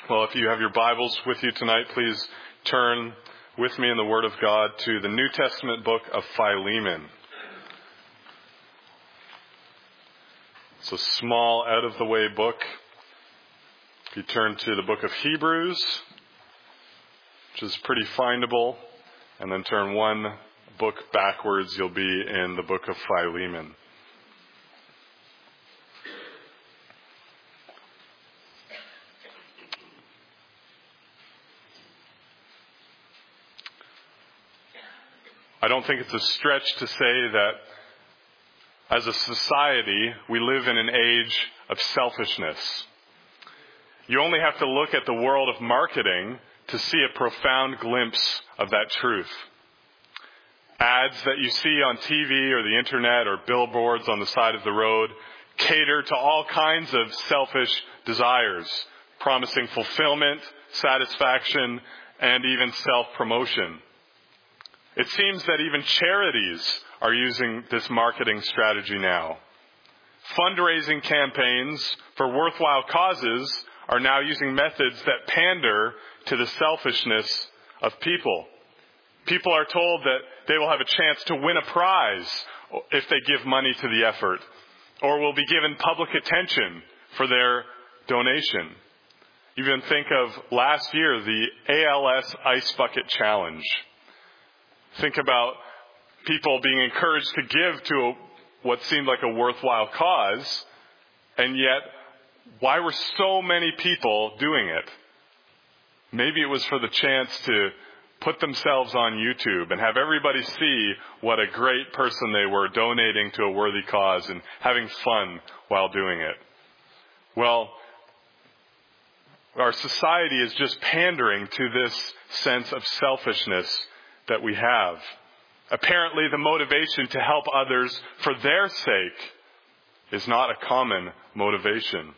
Well, if you have your Bibles with you tonight, please turn with me in the Word of God to the New Testament book of Philemon. It's a small, out-of-the-way book. If you turn to the book of Hebrews, which is pretty findable, and then turn one book backwards, you'll be in the book of Philemon. I don't think it's a stretch to say that as a society, we live in an age of selfishness. You only have to look at the world of marketing to see a profound glimpse of that truth. Ads that you see on TV or the internet or billboards on the side of the road cater to all kinds of selfish desires, promising fulfillment, satisfaction, and even self-promotion. It seems that even charities are using this marketing strategy now. Fundraising campaigns for worthwhile causes are now using methods that pander to the selfishness of people. People are told that they will have a chance to win a prize if they give money to the effort, or will be given public attention for their donation. Even think of last year, the ALS Ice Bucket Challenge. Think about people being encouraged to give to what seemed like a worthwhile cause, and yet, why were so many people doing it? Maybe it was for the chance to put themselves on YouTube and have everybody see what a great person they were, donating to a worthy cause and having fun while doing it. Well, our society is just pandering to this sense of selfishness that we have. Apparently, the motivation to help others for their sake is not a common motivation.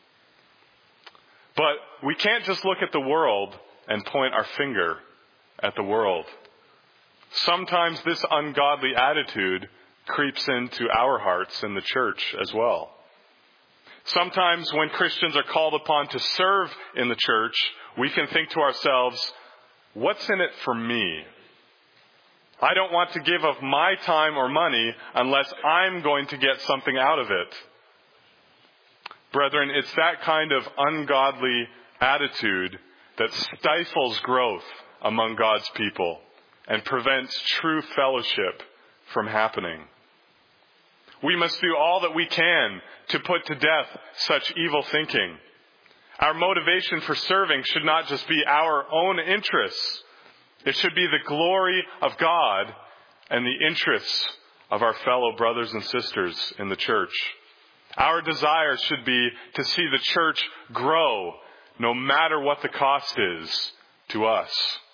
But we can't just look at the world and point our finger at the world. Sometimes this ungodly attitude creeps into our hearts in the church as well. Sometimes when Christians are called upon to serve in the church, we can think to ourselves, what's in it for me? I don't want to give of my time or money unless I'm going to get something out of it. Brethren, it's that kind of ungodly attitude that stifles growth among God's people and prevents true fellowship from happening. We must do all that we can to put to death such evil thinking. Our motivation for serving should not just be our own interests. It should be the glory of God and the interests of our fellow brothers and sisters in the church. Our desire should be to see the church grow no matter what the cost is to us.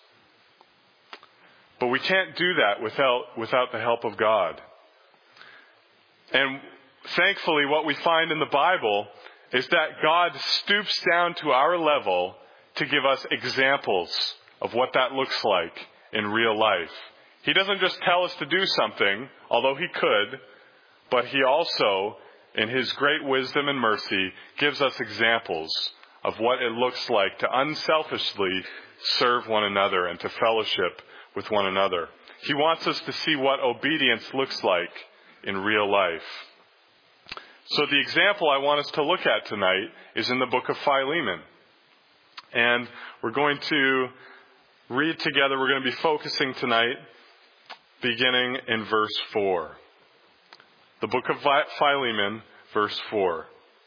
But we can't do that without the help of God. And thankfully, what we find in the Bible is that God stoops down to our level to give us examples of what that looks like in real life. He doesn't just tell us to do something, although He could, but He also, in His great wisdom and mercy, gives us examples of what it looks like to unselfishly serve one another and to fellowship with one another. He wants us to see what obedience looks like in real life. So the example I want us to look at tonight is in the book of Philemon. And we're going to read together. We're going to be focusing tonight beginning in verse 4. The book of Philemon, verse 4.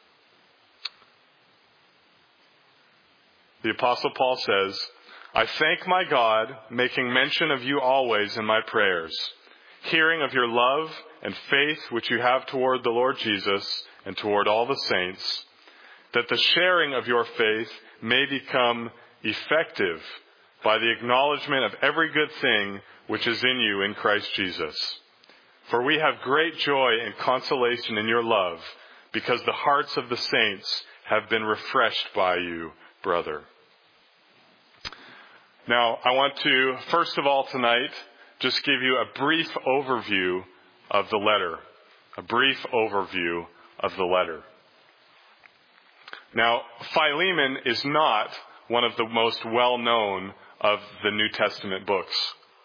The Apostle Paul says, I thank my God, making mention of you always in my prayers, hearing of your love and faith which you have toward the Lord Jesus and toward all the saints, that the sharing of your faith may become effective by the acknowledgement of every good thing which is in you in Christ Jesus. For we have great joy and consolation in your love, because the hearts of the saints have been refreshed by you, brother. Now, I want to, first of all tonight, just give you a brief overview of the letter. A brief overview of the letter. Now, Philemon is not one of the most well-known of the New Testament books.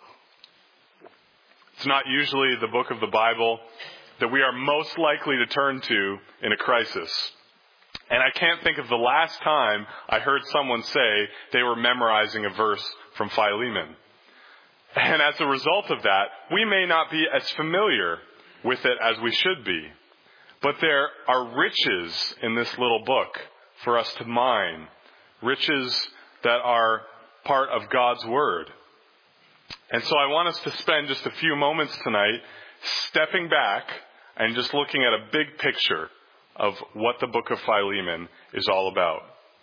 It's not usually the book of the Bible that we are most likely to turn to in a crisis. And I can't think of the last time I heard someone say they were memorizing a verse from Philemon. And as a result of that, we may not be as familiar with it as we should be. But there are riches in this little book for us to mine. Riches that are part of God's Word. And so I want us to spend just a few moments tonight stepping back and just looking at a big picture of what the book of Philemon is all about.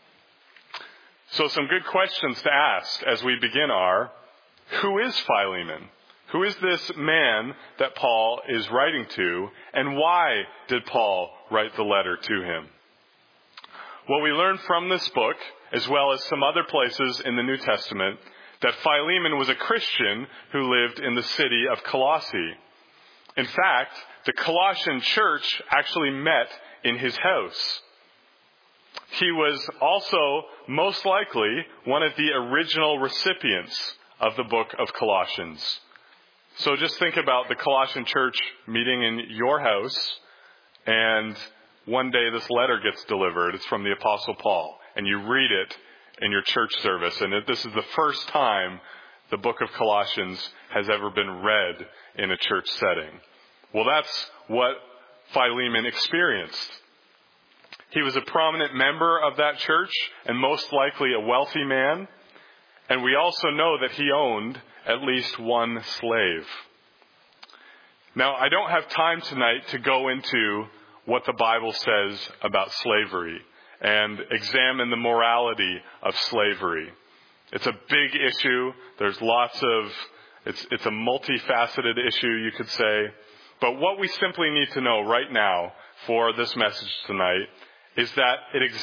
So some good questions to ask as we begin are, who is Philemon? Who is this man that Paul is writing to, and why did Paul write the letter to him? Well, we learn from this book, as well as some other places in the New Testament, that Philemon was a Christian who lived in the city of Colossae. In fact, the Colossian church actually met in his house. He was also most likely one of the original recipients of the book of Colossians. So just think about the Colossian church meeting in your house, and one day this letter gets delivered. It's from the Apostle Paul, and you read it in your church service, and this is the first time the book of Colossians has ever been read in a church setting. Well, that's what Philemon experienced. He was a prominent member of that church, and most likely a wealthy man. And we also know that he owned at least one slave. Now, I don't have time tonight to go into what the Bible says about slavery and examine the morality of slavery. It's a big issue. There's it's a multifaceted issue, you could say. But what we simply need to know right now for this message tonight is that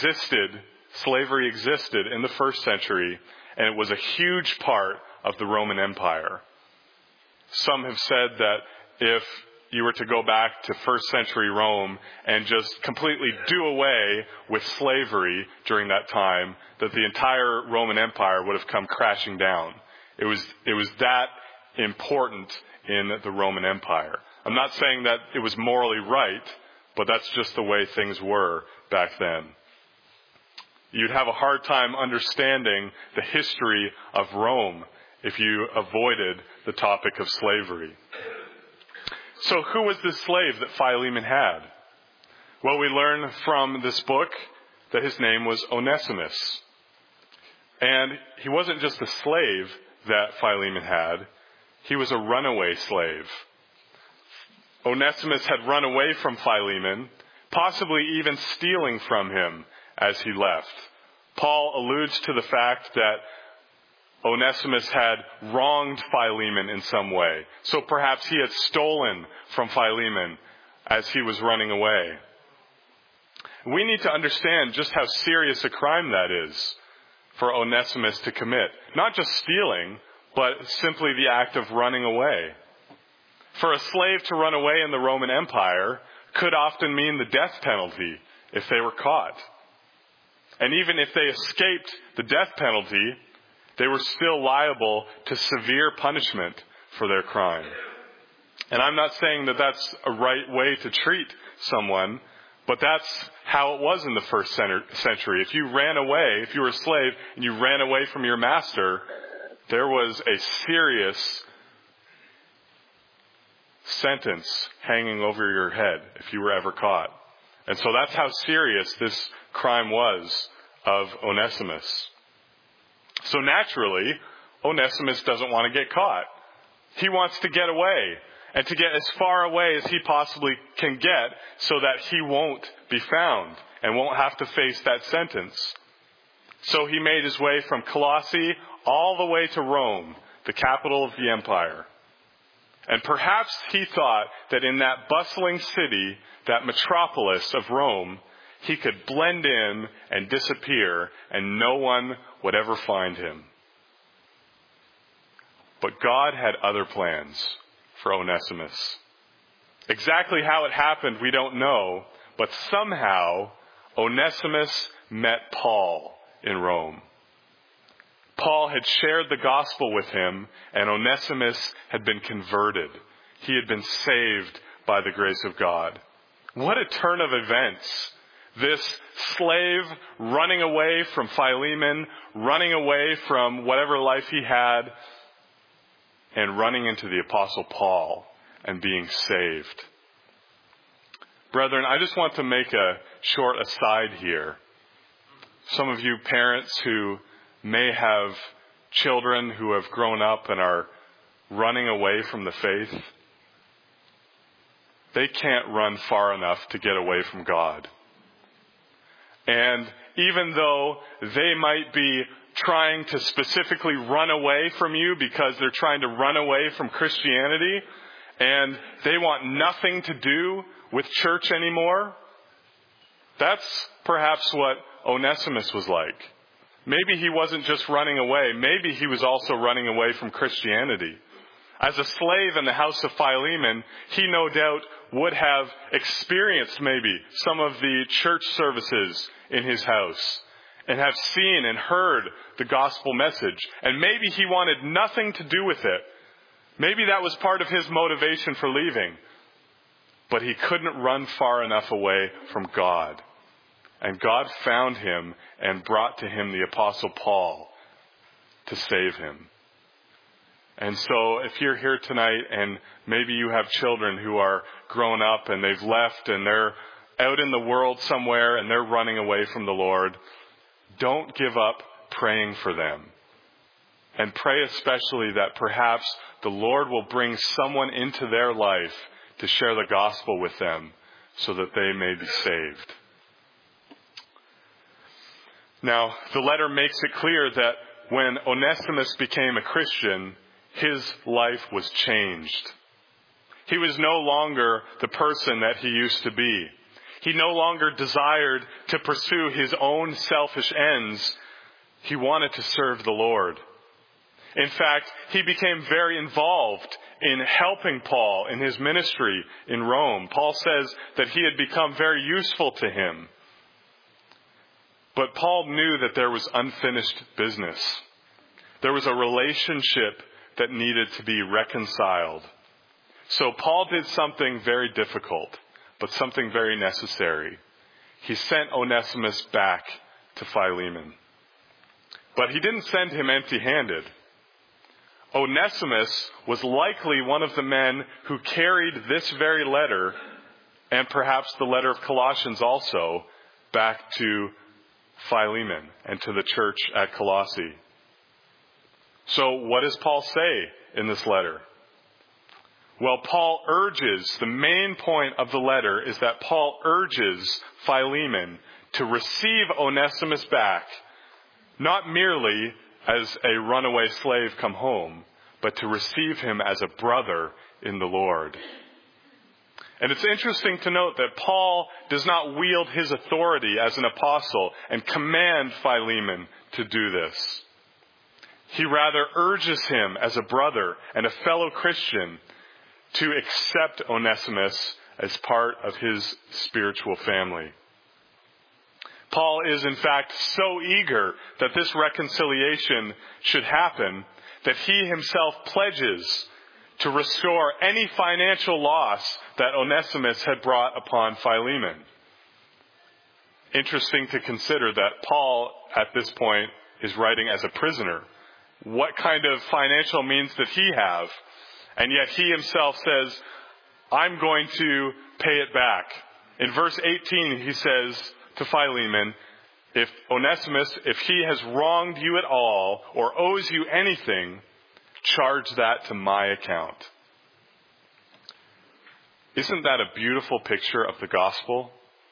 slavery existed in the first century, and it was a huge part of the Roman Empire. Some have said that if you were to go back to first century Rome and just completely do away with slavery during that time, that the entire Roman Empire would have come crashing down. It was that important in the Roman Empire. I'm not saying that it was morally right, but that's just the way things were back then. You'd have a hard time understanding the history of Rome if you avoided the topic of slavery. So who was this slave that Philemon had? Well, we learn from this book that his name was Onesimus. And he wasn't just a slave that Philemon had. He was a runaway slave. Onesimus had run away from Philemon, possibly even stealing from him as he left. Paul alludes to the fact that Onesimus had wronged Philemon in some way. So perhaps he had stolen from Philemon as he was running away. We need to understand just how serious a crime that is for Onesimus to commit. Not just stealing, but simply the act of running away. For a slave to run away in the Roman Empire could often mean the death penalty if they were caught. And even if they escaped the death penalty, they were still liable to severe punishment for their crime. And I'm not saying that that's a right way to treat someone, but that's how it was in the first century. If you ran away, if you were a slave and you ran away from your master, there was a serious sentence hanging over your head if you were ever caught. And so that's how serious this crime was of Onesimus. So naturally, Onesimus doesn't want to get caught. He wants to get away, and to get as far away as he possibly can get so that he won't be found and won't have to face that sentence. So he made his way from Colossae all the way to Rome, the capital of the empire. And perhaps he thought that in that bustling city, that metropolis of Rome, he could blend in and disappear and no one would ever find him. But God had other plans for Onesimus. Exactly how it happened, we don't know, but somehow Onesimus met Paul in Rome. Paul had shared the gospel with him, and Onesimus had been converted. He had been saved by the grace of God. What a turn of events. This slave running away from Philemon, running away from whatever life he had, and running into the Apostle Paul and being saved. Brethren, I just want to make a short aside here. Some of you parents who may have children who have grown up and are running away from the faith, they can't run far enough to get away from God. And even though they might be trying to specifically run away from you because they're trying to run away from Christianity and they want nothing to do with church anymore, that's perhaps what Onesimus was like. Maybe he wasn't just running away. Maybe he was also running away from Christianity. As a slave in the house of Philemon, he no doubt would have experienced maybe some of the church services in his house and have seen and heard the gospel message. And maybe he wanted nothing to do with it. Maybe that was part of his motivation for leaving. But he couldn't run far enough away from God. And God found him and brought to him the Apostle Paul to save him. And so if you're here tonight and maybe you have children who are grown up and they've left and they're out in the world somewhere and they're running away from the Lord, don't give up praying for them. And pray especially that perhaps the Lord will bring someone into their life to share the gospel with them so that they may be saved. Now, the letter makes it clear that when Onesimus became a Christian, his life was changed. He was no longer the person that he used to be. He no longer desired to pursue his own selfish ends. He wanted to serve the Lord. In fact, he became very involved in helping Paul in his ministry in Rome. Paul says that he had become very useful to him. But Paul knew that there was unfinished business. There was a relationship that needed to be reconciled. So Paul did something very difficult, but something very necessary. He sent Onesimus back to Philemon. But he didn't send him empty-handed. Onesimus was likely one of the men who carried this very letter, and perhaps the letter of Colossians also, back to Philemon and to the church at Colossae. So what does Paul say in this letter? Well, the main point of the letter is that Paul urges Philemon to receive Onesimus back, not merely as a runaway slave come home, but to receive him as a brother in the Lord. And it's interesting to note that Paul does not wield his authority as an apostle and command Philemon to do this. He rather urges him as a brother and a fellow Christian to accept Onesimus as part of his spiritual family. Paul is in fact so eager that this reconciliation should happen that he himself pledges to restore any financial loss that Onesimus had brought upon Philemon. Interesting to consider that Paul, at this point, is writing as a prisoner. What kind of financial means did he have? And yet he himself says, I'm going to pay it back. In verse 18, he says to Philemon, if Onesimus, if he has wronged you at all or owes you anything, charge that to my account. Isn't that a beautiful picture of the gospel?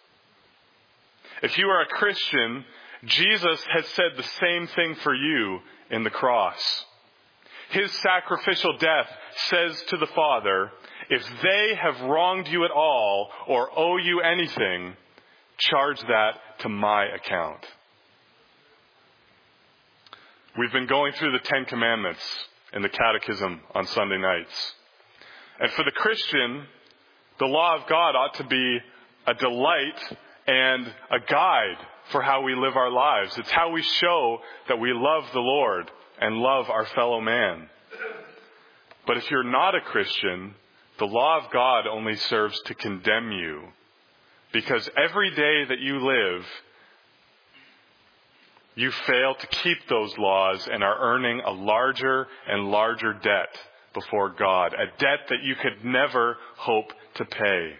If you are a Christian, Jesus has said the same thing for you in the cross. His sacrificial death says to the Father, if they have wronged you at all or owe you anything, charge that to my account. We've been going through the 10 Commandments in the Catechism on Sunday nights. And for the Christian, the law of God ought to be a delight and a guide for how we live our lives. It's how we show that we love the Lord and love our fellow man. But if you're not a Christian, the law of God only serves to condemn you. Because every day that you live, you fail to keep those laws and are earning a larger and larger debt before God, a debt that you could never hope to pay.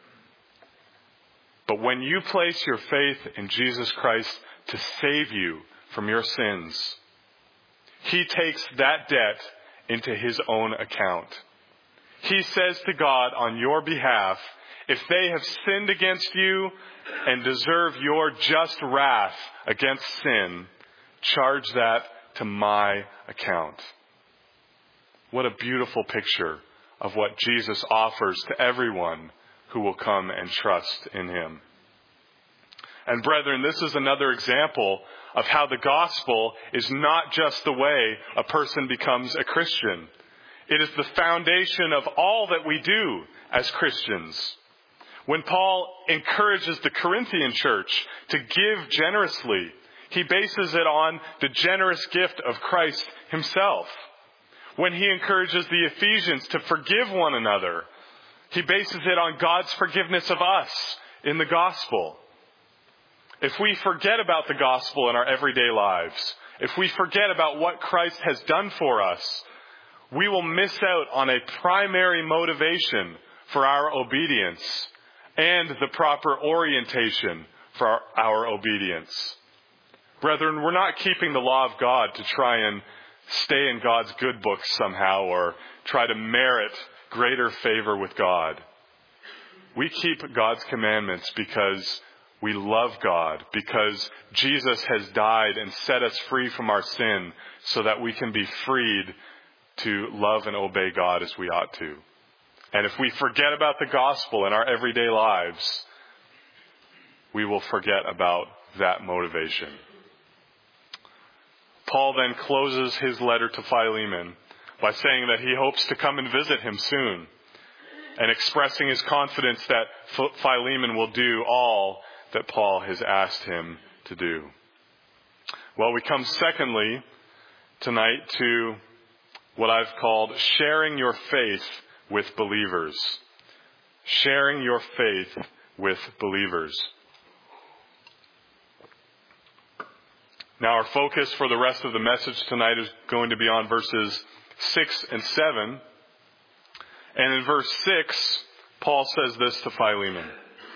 But when you place your faith in Jesus Christ to save you from your sins, He takes that debt into His own account. He says to God on your behalf, if they have sinned against you and deserve your just wrath against sin, charge that to my account. What a beautiful picture of what Jesus offers to everyone who will come and trust in Him. And brethren, this is another example of how the gospel is not just the way a person becomes a Christian. It is the foundation of all that we do as Christians. When Paul encourages the Corinthian church to give generously, he bases it on the generous gift of Christ Himself. When he encourages the Ephesians to forgive one another, he bases it on God's forgiveness of us in the gospel. If we forget about the gospel in our everyday lives, if we forget about what Christ has done for us, we will miss out on a primary motivation for our obedience and the proper orientation for our obedience. Brethren, we're not keeping the law of God to try and stay in God's good books somehow or try to merit greater favor with God. We keep God's commandments because we love God, because Jesus has died and set us free from our sin so that we can be freed to love and obey God as we ought to. And if we forget about the gospel in our everyday lives, we will forget about that motivation. Paul then closes his letter to Philemon by saying that he hopes to come and visit him soon, and expressing his confidence that Philemon will do all that Paul has asked him to do. Well, we come secondly tonight to what I've called sharing your faith with believers. Sharing your faith with believers. Now, our focus for the rest of the message tonight is going to be on verses 6 and 7. And in verse 6, Paul says this to Philemon.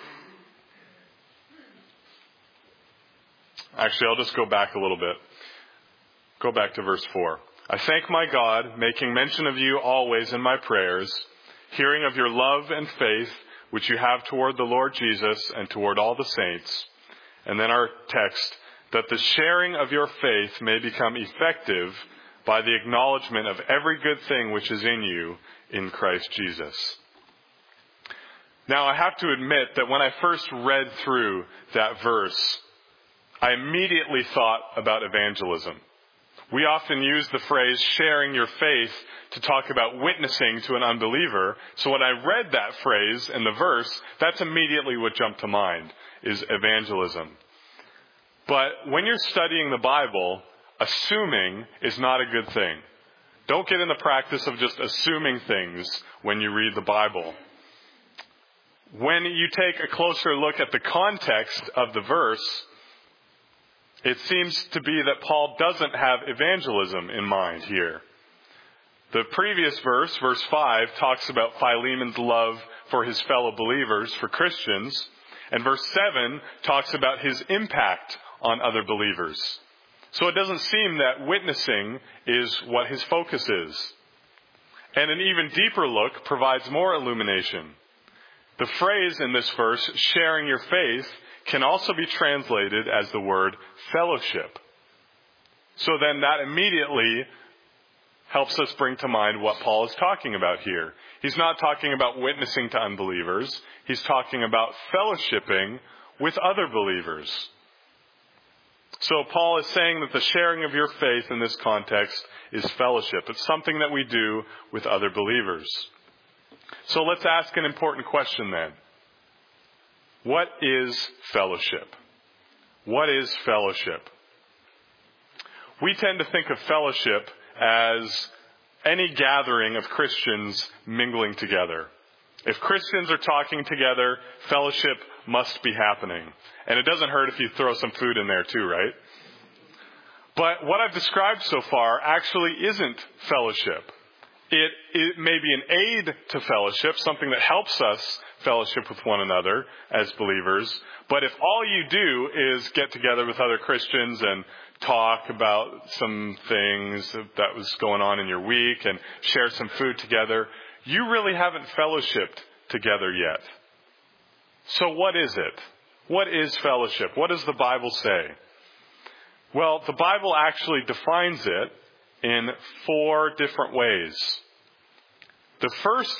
Actually, I'll just go back a little bit. Go back to verse 4. I thank my God, making mention of you always in my prayers, hearing of your love and faith, which you have toward the Lord Jesus and toward all the saints. And then our text, that the sharing of your faith may become effective by the acknowledgement of every good thing which is in you in Christ Jesus. Now, I have to admit that when I first read through that verse, I immediately thought about evangelism. We often use the phrase sharing your faith to talk about witnessing to an unbeliever. So when I read that phrase in the verse, that's immediately what jumped to mind, is evangelism. But when you're studying the Bible, assuming is not a good thing. Don't get in the practice of just assuming things when you read the Bible. When you take a closer look at the context of the verse, it seems to be that Paul doesn't have evangelism in mind here. The previous verse, verse 5, talks about Philemon's love for his fellow believers, for Christians. And verse 7 talks about his impact on other believers. So it doesn't seem that witnessing is what his focus is. And an even deeper look provides more illumination. The phrase in this verse, sharing your faith, can also be translated as the word fellowship. So then that immediately helps us bring to mind what Paul is talking about here. He's not talking about witnessing to unbelievers. He's talking about fellowshipping with other believers. So Paul is saying that the sharing of your faith in this context is fellowship. It's something that we do with other believers. So let's ask an important question then. What is fellowship? What is fellowship? We tend to think of fellowship as any gathering of Christians mingling together. If Christians are talking together, fellowship must be happening. And it doesn't hurt if you throw some food in there too, right? But what I've described so far actually isn't fellowship. It may be an aid to fellowship, something that helps us fellowship with one another as believers. But if all you do is get together with other Christians and talk about some things that was going on in your week and share some food together, you really haven't fellowshipped together yet. So what is it? What is fellowship? What does the Bible say? Well, the Bible actually defines it in 4 different ways. The first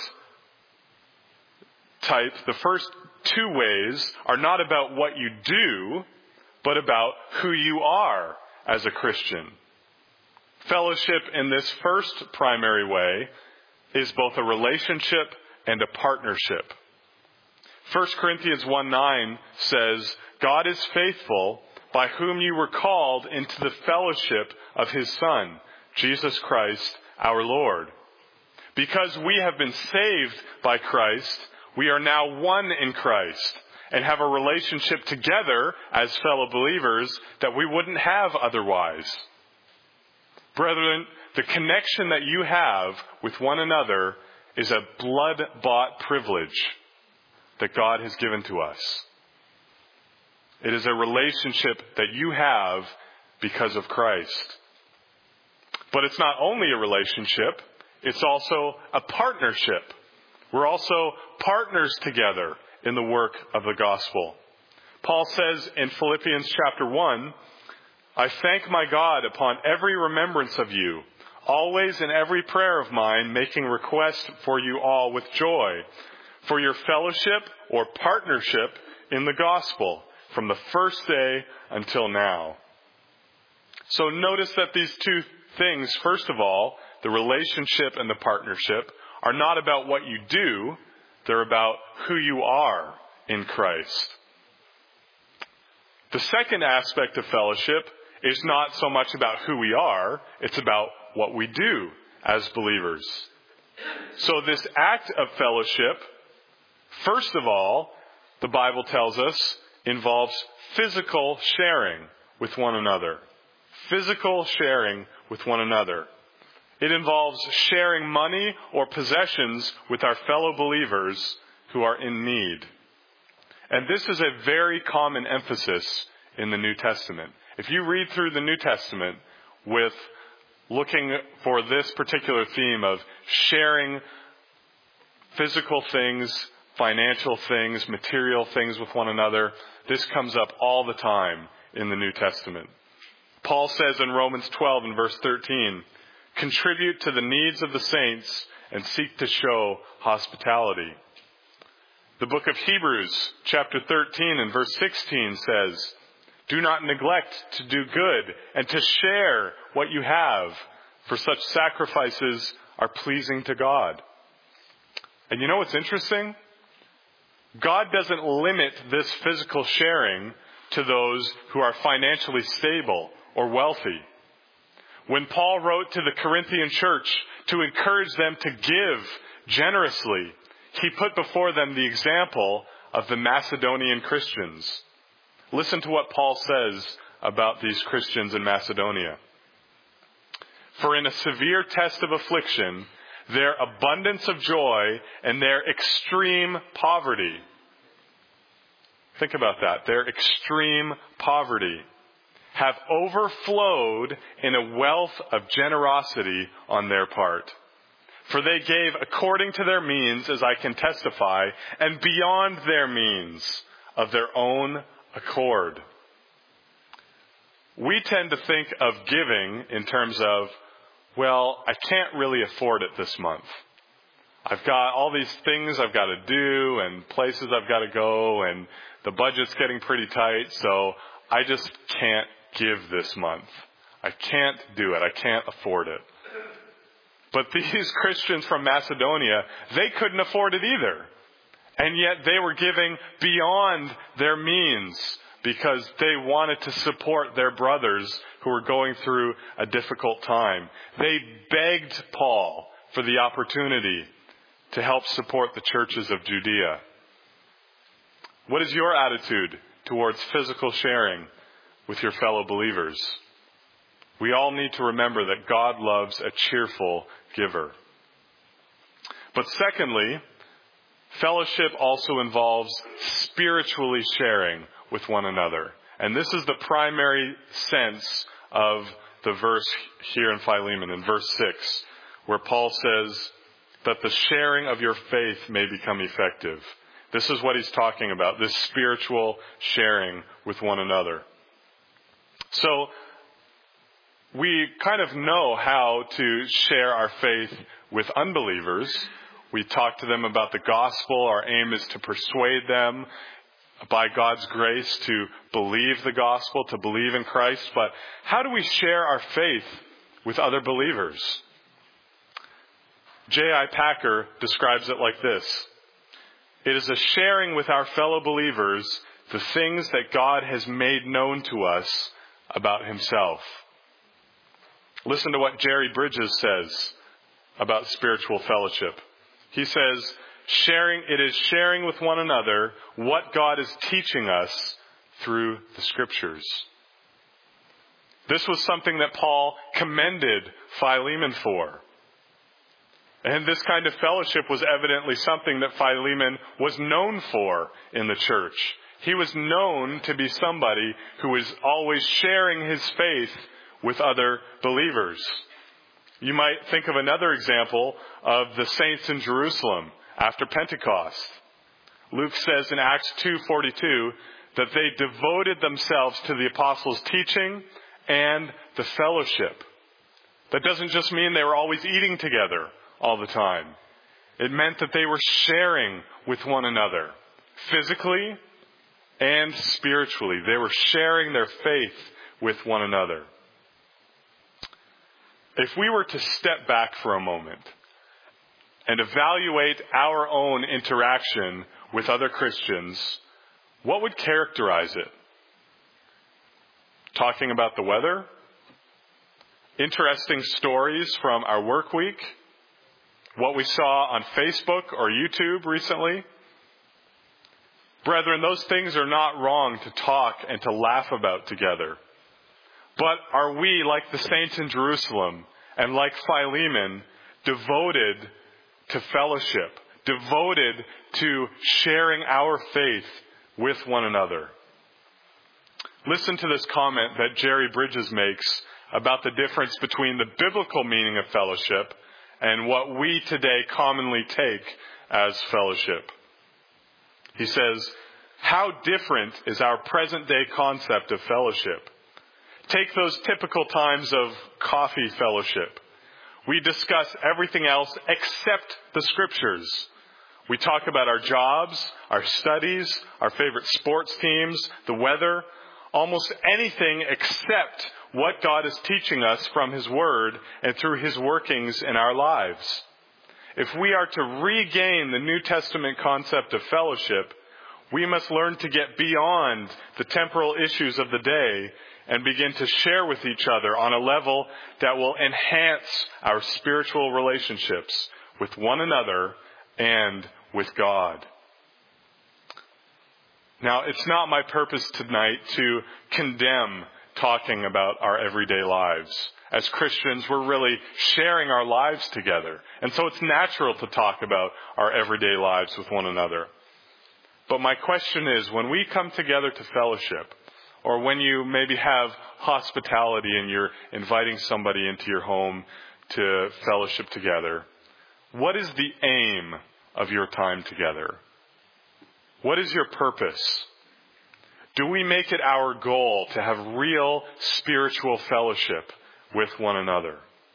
type, the first 2 ways, are not about what you do, but about who you are as a Christian. Fellowship in this first primary way is both a relationship and a partnership. 1 Corinthians 1:9 says, God is faithful, by whom you were called into the fellowship of His Son, Jesus Christ, our Lord. Because we have been saved by Christ, we are now one in Christ and have a relationship together as fellow believers that we wouldn't have otherwise. Brethren, the connection that you have with one another is a blood-bought privilege that God has given to us. It is a relationship that you have because of Christ. But it's not only a relationship, it's also a partnership. We're also partners together in the work of the gospel. Paul says in Philippians chapter 1, I thank my God upon every remembrance of you, always in every prayer of mine, making request for you all with joy, for your fellowship or partnership in the gospel, from the first day until now. So notice that these 2 things, first of all, the relationship and the partnership, are not about what you do, they're about who you are in Christ. The second aspect of fellowship is not so much about who we are, it's about what we do as believers. So this act of fellowship, first of all, the Bible tells us, involves physical sharing with one another. Physical sharing with one another. It involves sharing money or possessions with our fellow believers who are in need. And this is a very common emphasis in the New Testament. If you read through the New Testament with looking for this particular theme of sharing physical things, financial things, material things with one another, this comes up all the time in the New Testament. Paul says in Romans 12 and verse 13, contribute to the needs of the saints and seek to show hospitality. The book of Hebrews chapter 13 and verse 16 says, do not neglect to do good and to share what you have, for such sacrifices are pleasing to God. And you know what's interesting? God doesn't limit this physical sharing to those who are financially stable or wealthy. When Paul wrote to the Corinthian church to encourage them to give generously, he put before them the example of the Macedonian Christians. Listen to what Paul says about these Christians in Macedonia. For in a severe test of affliction, their abundance of joy and their extreme poverty. Think about that. Their extreme poverty have overflowed in a wealth of generosity on their part. For they gave according to their means, as I can testify, and beyond their means of their own accord. We tend to think of giving in terms of, well, I can't really afford it this month. I've got all these things I've got to do and places I've got to go and the budget's getting pretty tight, so I just can't give this month. I can't do it. I can't afford it. But these Christians from Macedonia, they couldn't afford it either. And yet they were giving beyond their means. because they wanted to support their brothers who were going through a difficult time. They begged Paul for the opportunity to help support the churches of Judea. What is your attitude towards physical sharing with your fellow believers? We all need to remember that God loves a cheerful giver. But secondly, fellowship also involves spiritually sharing with one another. And this is the primary sense of the verse here in Philemon, in verse 6, where Paul says that the sharing of your faith may become effective. This is what he's talking about, this spiritual sharing with one another. So, we kind of know how to share our faith with unbelievers. We talk to them about the gospel. Our aim is to persuade them by God's grace to believe the gospel, to believe in Christ. But how do we share our faith with other believers? J.I. Packer describes it like this. It is a sharing with our fellow believers the things that God has made known to us about himself. Listen to what Jerry Bridges says about spiritual fellowship. He says, it is sharing with one another what God is teaching us through the Scriptures. This was something that Paul commended Philemon for. And this kind of fellowship was evidently something that Philemon was known for in the church. He was known to be somebody who was always sharing his faith with other believers. You might think of another example of the saints in Jerusalem after Pentecost. Luke says in Acts 2:42 that they devoted themselves to the apostles' teaching and the fellowship. That doesn't just mean they were always eating together all the time. It meant that they were sharing with one another, physically and spiritually. They were sharing their faith with one another. If we were to step back for a moment and evaluate our own interaction with other Christians, what would characterize it? Talking about the weather? Interesting stories from our work week? What we saw on Facebook or YouTube recently? Brethren, those things are not wrong to talk and to laugh about together. But are we, like the saints in Jerusalem and like Philemon, devoted to fellowship, devoted to sharing our faith with one another? Listen to this comment that Jerry Bridges makes about the difference between the biblical meaning of fellowship and what we today commonly take as fellowship. He says, "How different is our present-day concept of fellowship? Take those typical times of coffee fellowship. We discuss everything else except the Scriptures. We talk about our jobs, our studies, our favorite sports teams, the weather, almost anything except what God is teaching us from His Word and through His workings in our lives. If we are to regain the New Testament concept of fellowship, we must learn to get beyond the temporal issues of the day and begin to share with each other on a level that will enhance our spiritual relationships with one another and with God." Now, it's not my purpose tonight to condemn talking about our everyday lives. As Christians, we're really sharing our lives together. And so it's natural to talk about our everyday lives with one another. But my question is, when we come together to fellowship, or when you maybe have hospitality and you're inviting somebody into your home to fellowship together, what is the aim of your time together? What is your purpose? Do we make it our goal to have real spiritual fellowship with one another?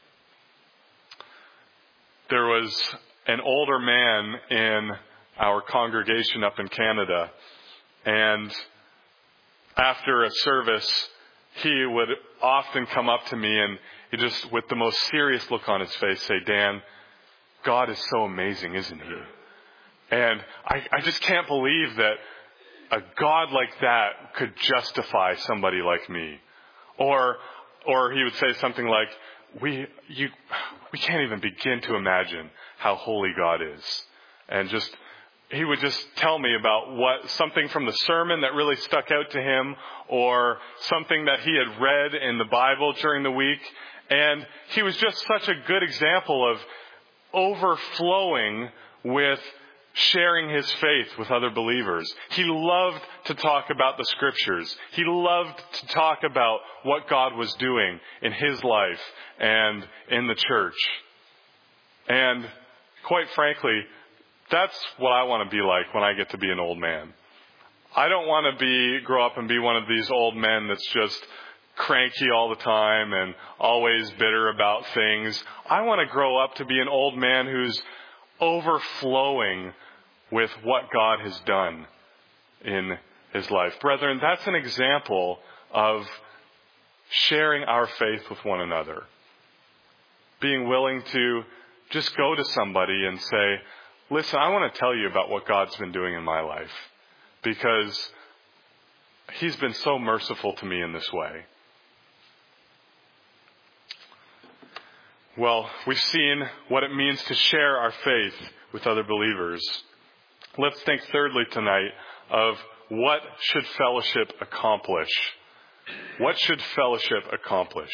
There was an older man in our congregation up in Canada, and after a service, he would often come up to me and he just, with the most serious look on his face, say, "Dan, God is so amazing, isn't He? And I just can't believe that a God like that could justify somebody like me. Or he would say something like, we can't even begin to imagine how holy God is. And he would just tell me about something from the sermon that really stuck out to him, or something that he had read in the Bible during the week. And he was just such a good example of overflowing with sharing his faith with other believers. He loved to talk about the scriptures. He loved to talk about what God was doing in his life and in the church. And quite frankly, that's what I want to be like when I get to be an old man. I don't want to grow up and be one of these old men that's just cranky all the time and always bitter about things. I want to grow up to be an old man who's overflowing with what God has done in his life. Brethren, that's an example of sharing our faith with one another. Being willing to just go to somebody and say, listen, I want to tell you about what God's been doing in my life, because he's been so merciful to me in this way. Well, we've seen what it means to share our faith with other believers. Let's think thirdly tonight of what should fellowship accomplish. What should fellowship accomplish?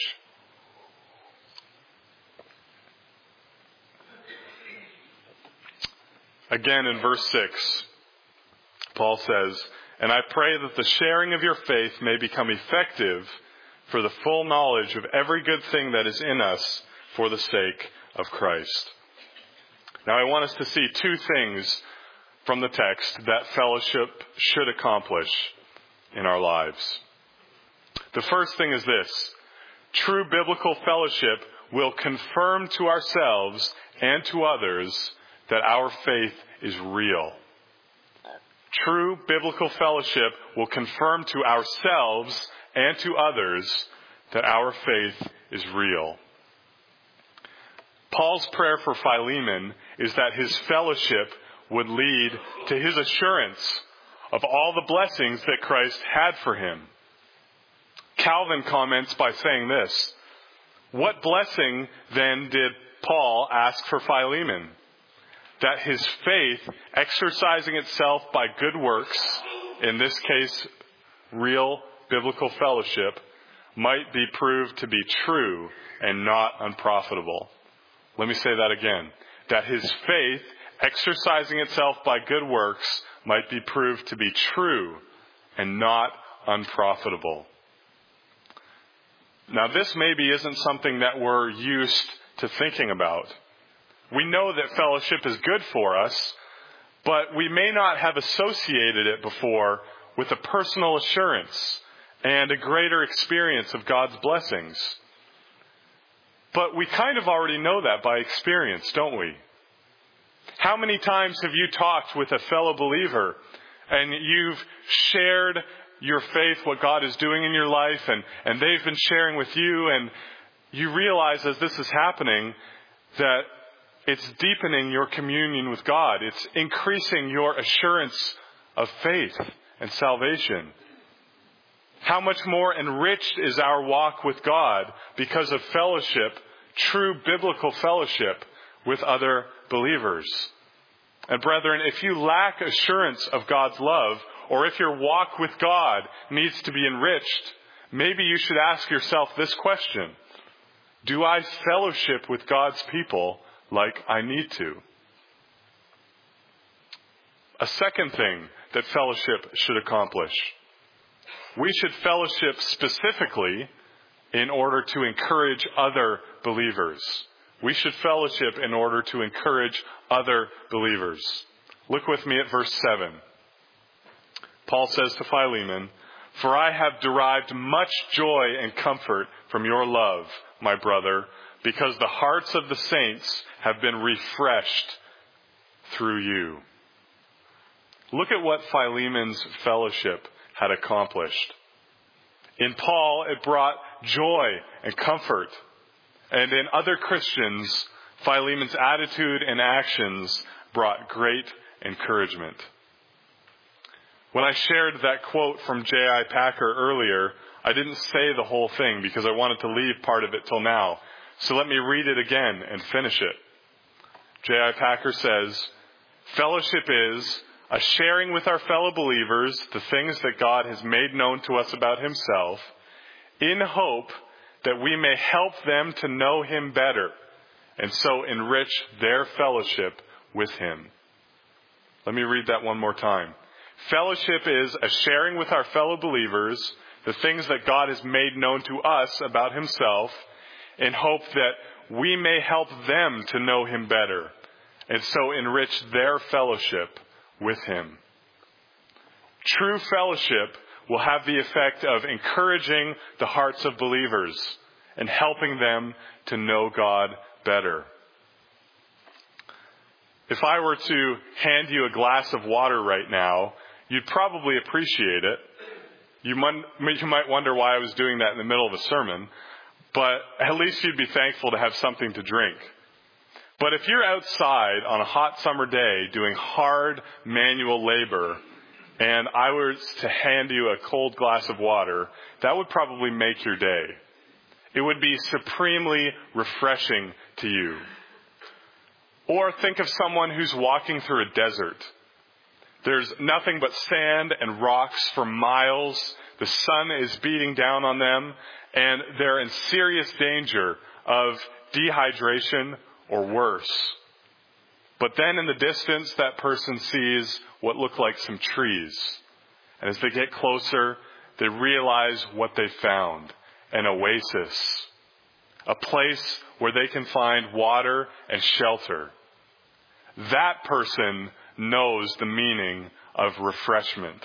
Again, in verse 6, Paul says, "And I pray that the sharing of your faith may become effective for the full knowledge of every good thing that is in us for the sake of Christ." Now, I want us to see two things from the text that fellowship should accomplish in our lives. The first thing is this: true biblical fellowship will confirm to ourselves and to others that our faith is real. True biblical fellowship will confirm to ourselves and to others that our faith is real. Paul's prayer for Philemon is that his fellowship would lead to his assurance of all the blessings that Christ had for him. Calvin comments by saying this: "What blessing then did Paul ask for Philemon? That his faith, exercising itself by good works, in this case real biblical fellowship, might be proved to be true and not unprofitable." Let me say that again. That his faith, exercising itself by good works, might be proved to be true and not unprofitable. Now, this maybe isn't something that we're used to thinking about. We know that fellowship is good for us, but we may not have associated it before with a personal assurance and a greater experience of God's blessings. But we kind of already know that by experience, don't we? How many times have you talked with a fellow believer and you've shared your faith, what God is doing in your life, and they've been sharing with you, and you realize as this is happening that it's deepening your communion with God. It's increasing your assurance of faith and salvation. How much more enriched is our walk with God because of fellowship, true biblical fellowship with other believers. And brethren, if you lack assurance of God's love, or if your walk with God needs to be enriched, maybe you should ask yourself this question: do I fellowship with God's people like I need to? A second thing that fellowship should accomplish: we should fellowship specifically in order to encourage other believers. We should fellowship in order to encourage other believers. Look with me at verse 7. Paul says to Philemon, "For I have derived much joy and comfort from your love, my brother, because the hearts of the saints have been refreshed through you." Look at what Philemon's fellowship had accomplished. In Paul, it brought joy and comfort. And in other Christians, Philemon's attitude and actions brought great encouragement. When I shared that quote from J.I. Packer earlier, I didn't say the whole thing because I wanted to leave part of it till now. So let me read it again and finish it. J.I. Packer says, "Fellowship is a sharing with our fellow believers the things that God has made known to us about himself, in hope that we may help them to know him better, and so enrich their fellowship with him." Let me read that one more time. Fellowship is a sharing with our fellow believers the things that God has made known to us about himself, in hope that we may help them to know him better, and so enrich their fellowship with him. True fellowship will have the effect of encouraging the hearts of believers and helping them to know God better. If I were to hand you a glass of water right now, you'd probably appreciate it. You might wonder why I was doing that in the middle of a sermon, but at least you'd be thankful to have something to drink. But if you're outside on a hot summer day doing hard manual labor, and I were to hand you a cold glass of water, that would probably make your day. It would be supremely refreshing to you. Or think of someone who's walking through a desert. There's nothing but sand and rocks for miles. The sun is beating down on them, and they're in serious danger of dehydration or worse. But then in the distance, that person sees what look like some trees. And as they get closer, they realize what they found: an oasis, a place where they can find water and shelter. That person knows the meaning of refreshment.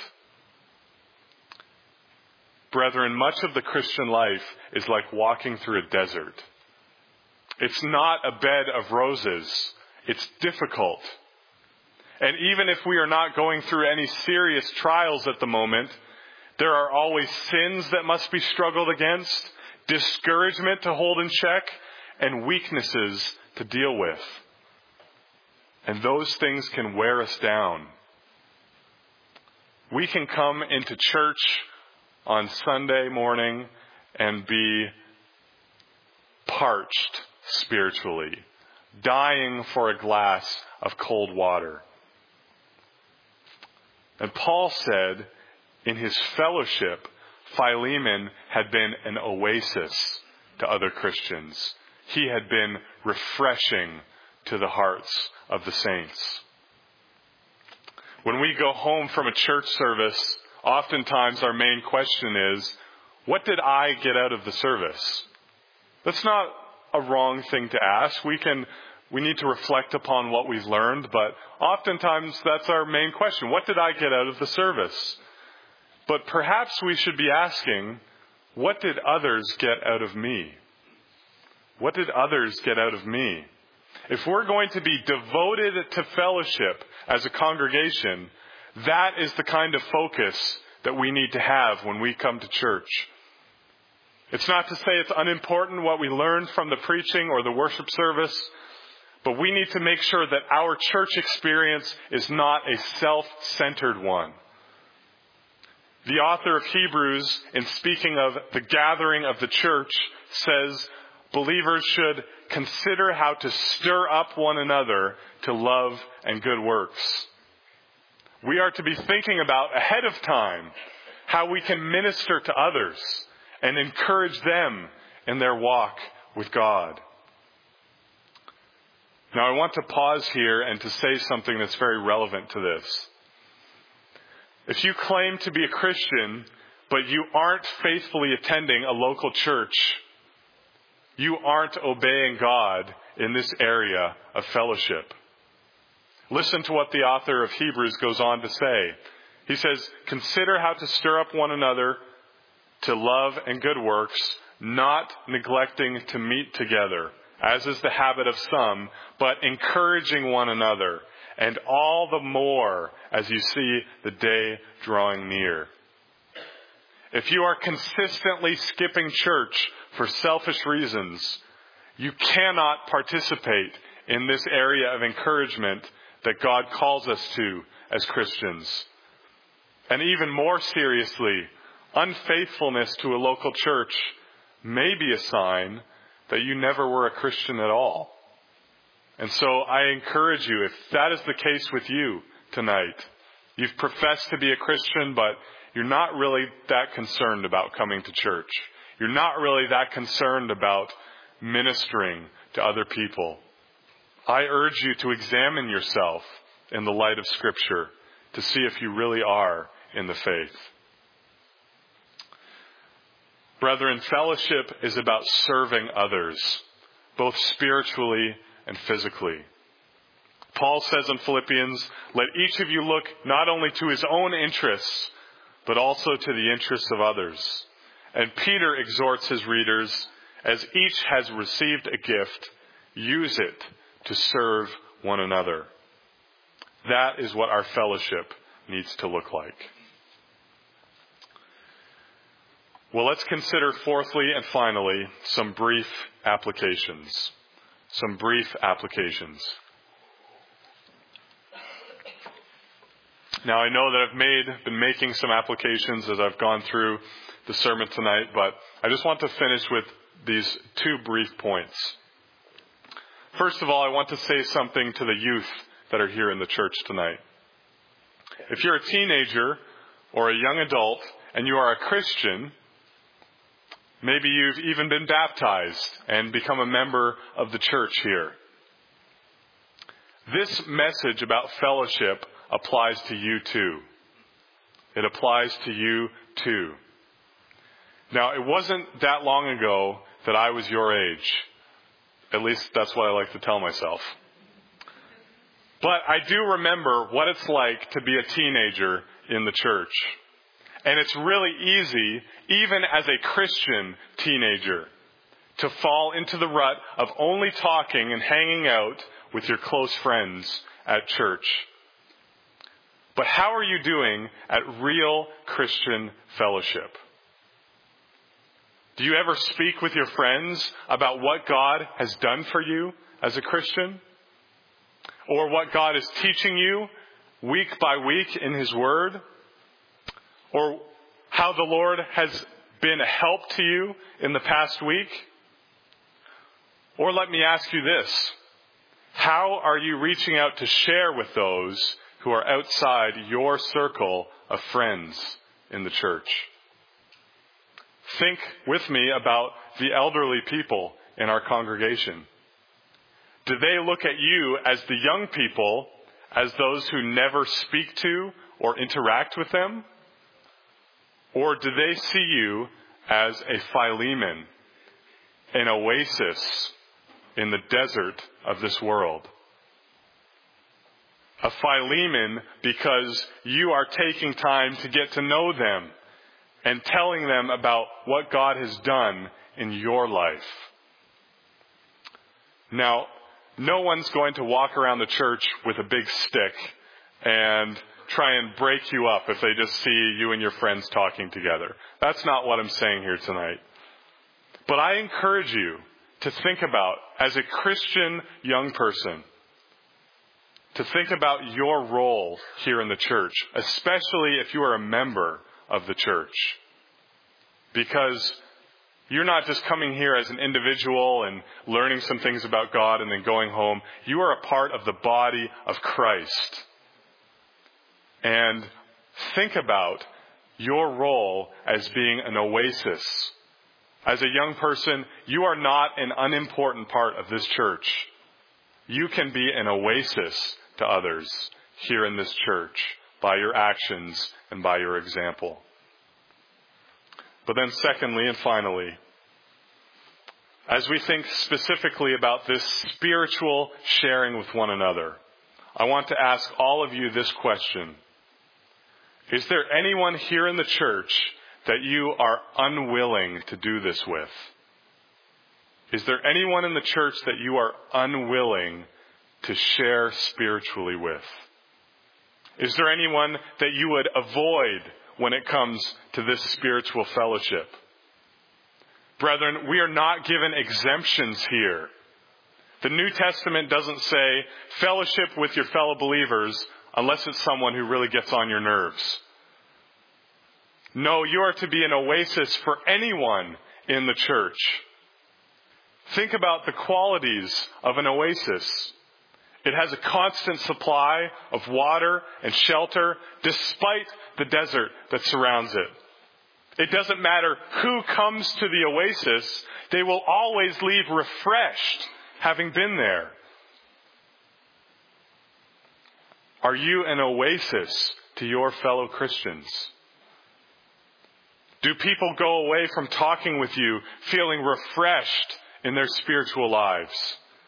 Brethren, much of the Christian life is like walking through a desert. It's not a bed of roses. It's difficult. And even if we are not going through any serious trials at the moment, there are always sins that must be struggled against, discouragement to hold in check, and weaknesses to deal with. And those things can wear us down. We can come into church on Sunday morning and be parched spiritually, dying for a glass of cold water. And Paul said in his fellowship, Philemon had been an oasis to other Christians. He had been refreshing to the hearts of the saints. When we go home from a church service, oftentimes our main question is, what did I get out of the service? That's not a wrong thing to ask. We need to reflect upon what we've learned, but oftentimes that's our main question. What did I get out of the service? But perhaps we should be asking, what did others get out of me? What did others get out of me? If we're going to be devoted to fellowship as a congregation, that is the kind of focus that we need to have when we come to church. It's not to say it's unimportant what we learned from the preaching or the worship service, but we need to make sure that our church experience is not a self-centered one. The author of Hebrews, in speaking of the gathering of the church, says believers should consider how to stir up one another to love and good works. We are to be thinking about ahead of time how we can minister to others and encourage them in their walk with God. Now I want to pause here and to say something that's very relevant to this. If you claim to be a Christian, but you aren't faithfully attending a local church, you aren't obeying God in this area of fellowship. Listen to what the author of Hebrews goes on to say. He says, consider how to stir up one another to love and good works, not neglecting to meet together, as is the habit of some, but encouraging one another, and all the more as you see the day drawing near. If you are consistently skipping church for selfish reasons, you cannot participate in this area of encouragement that God calls us to as Christians. And even more seriously, unfaithfulness to a local church may be a sign that you never were a Christian at all. And so I encourage you, if that is the case with you tonight, you've professed to be a Christian, but you're not really that concerned about coming to church. You're not really that concerned about ministering to other people. I urge you to examine yourself in the light of Scripture to see if you really are in the faith. Brethren, fellowship is about serving others, both spiritually and physically. Paul says in Philippians, "Let each of you look not only to his own interests, but also to the interests of others." And Peter exhorts his readers, "As each has received a gift, use it to serve one another." That is what our fellowship needs to look like. Well, let's consider fourthly and finally some brief applications. Now, I know that I've been making some applications as I've gone through the sermon tonight, but I just want to finish with these two brief points. First of all, I want to say something to the youth that are here in the church tonight. If you're a teenager or a young adult and you are a Christian, maybe you've even been baptized and become a member of the church here. This message about fellowship applies to you too. It applies to you too. Now, it wasn't that long ago that I was your age. At least that's what I like to tell myself. But I do remember what it's like to be a teenager in the church. And it's really easy, even as a Christian teenager, to fall into the rut of only talking and hanging out with your close friends at church. But how are you doing at real Christian fellowship? Do you ever speak with your friends about what God has done for you as a Christian? Or what God is teaching you week by week in His Word? Or how the Lord has been a help to you in the past week? Or let me ask you this. How are you reaching out to share with those who are outside your circle of friends in the church? Think with me about the elderly people in our congregation. Do they look at you as the young people, as those who never speak to or interact with them? Or do they see you as a Philemon, an oasis in the desert of this world? A Philemon because you are taking time to get to know them and telling them about what God has done in your life. Now, no one's going to walk around the church with a big stick and try and break you up if they just see you and your friends talking together. That's not what I'm saying here tonight. But I encourage you to think about, as a Christian young person, to think about your role here in the church, especially if you are a member of the church. Because you're not just coming here as an individual and learning some things about God and then going home. You are a part of the body of Christ. And think about your role as being an oasis. As a young person, you are not an unimportant part of this church. You can be an oasis to others here in this church by your actions and by your example. But then secondly and finally, as we think specifically about this spiritual sharing with one another, I want to ask all of you this question. Is there anyone here in the church that you are unwilling to do this with? Is there anyone in the church that you are unwilling to share spiritually with? Is there anyone that you would avoid when it comes to this spiritual fellowship? Brethren, we are not given exemptions here. The New Testament doesn't say fellowship with your fellow believers unless it's someone who really gets on your nerves. No, you are to be an oasis for anyone in the church. Think about the qualities of an oasis. It has a constant supply of water and shelter despite the desert that surrounds it. It doesn't matter who comes to the oasis, they will always leave refreshed, having been there. Are you an oasis to your fellow Christians? Do people go away from talking with you feeling refreshed in their spiritual lives?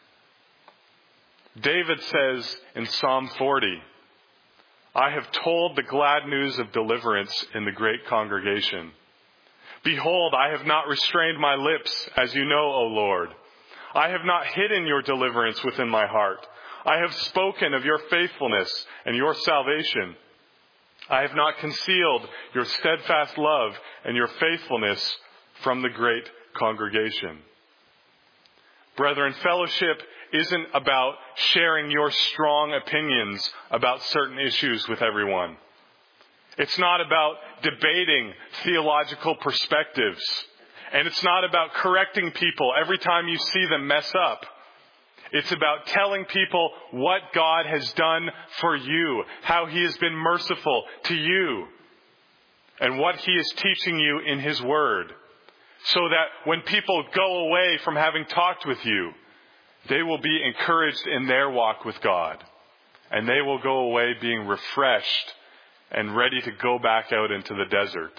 David says in Psalm 40, I have told the glad news of deliverance in the great congregation. Behold, I have not restrained my lips, as you know, O Lord. I have not hidden your deliverance within my heart. I have spoken of your faithfulness and your salvation. I have not concealed your steadfast love and your faithfulness from the great congregation. Brethren, fellowship isn't about sharing your strong opinions about certain issues with everyone. It's not about debating theological perspectives. And it's not about correcting people every time you see them mess up. It's about telling people what God has done for you, how He has been merciful to you, and what He is teaching you in His Word. So that when people go away from having talked with you, they will be encouraged in their walk with God. And they will go away being refreshed and ready to go back out into the desert.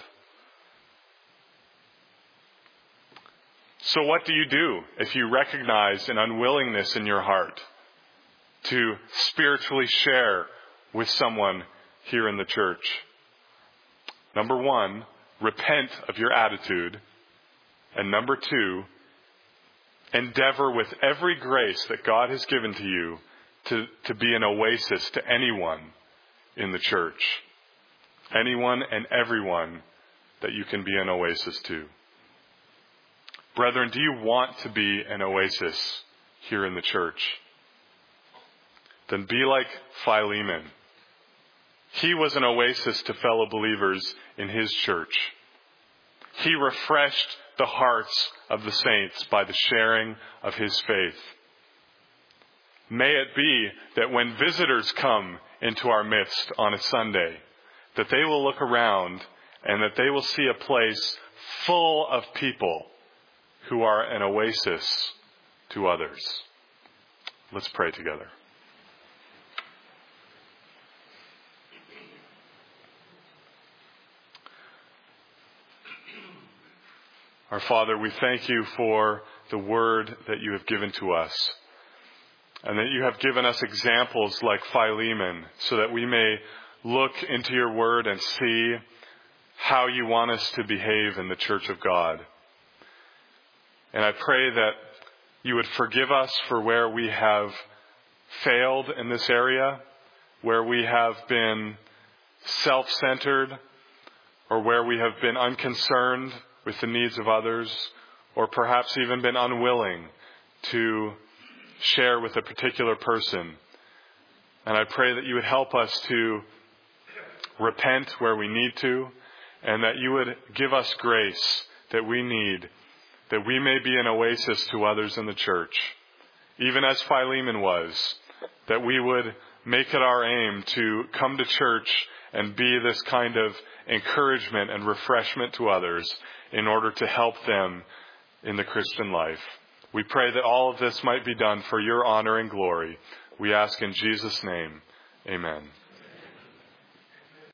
So what do you do if you recognize an unwillingness in your heart to spiritually share with someone here in the church? Number one, repent of your attitude. And number two, endeavor with every grace that God has given to you to be an oasis to anyone in the church. Anyone and everyone that you can be an oasis to. Brethren, do you want to be an oasis here in the church? Then be like Philemon. He was an oasis to fellow believers in his church. He refreshed the hearts of the saints by the sharing of his faith. May it be that when visitors come into our midst on a Sunday, that they will look around and that they will see a place full of people who are an oasis to others. Let's pray together. Our Father, we thank you for the word that you have given to us, and that you have given us examples like Philemon, so that we may look into your word and see how you want us to behave in the church of God. And I pray that you would forgive us for where we have failed in this area, where we have been self-centered, or where we have been unconcerned with the needs of others, or perhaps even been unwilling to share with a particular person. And I pray that you would help us to repent where we need to, and that you would give us grace that we need, that we may be an oasis to others in the church, even as Philemon was, that we would make it our aim to come to church and be this kind of encouragement and refreshment to others in order to help them in the Christian life. We pray that all of this might be done for your honor and glory. We ask in Jesus' name, amen.